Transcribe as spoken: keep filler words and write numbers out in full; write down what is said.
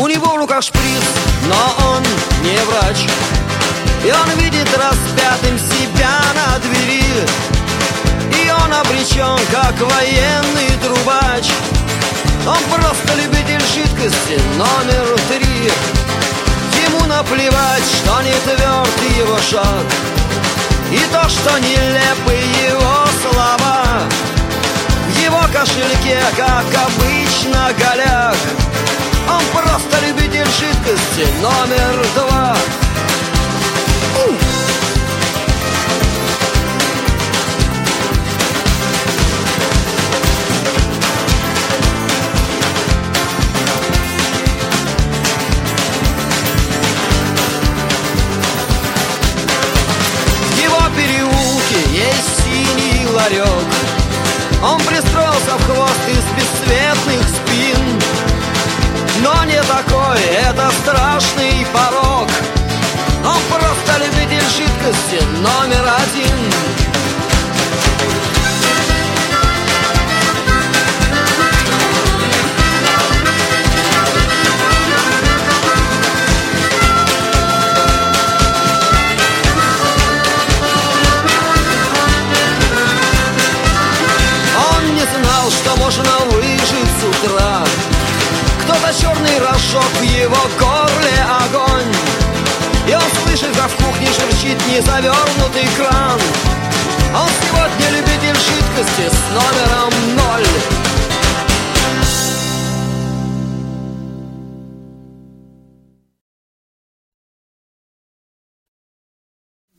У него в руках шприц, но он не врач. И он видит распятым себя на двери. И он обречен, как военный трубач. Он просто любитель жидкости номер три. Ему наплевать, что не тверд его шаг, и то, что нелепы его слова. В его кошельке, как обычно, голяк. Он просто любитель жидкости номер два. Есть синий ларек. Он пристроился в хвост из бесцветных спин. Но не такой, это страшный порок. Он просто любитель жидкости номер один. Что можно выжить с утра. Кто-то черный разжег в его горле огонь. И он слышит, как в кухне шурчит незавернутый кран. Он сегодня любитель жидкости с номером ноль.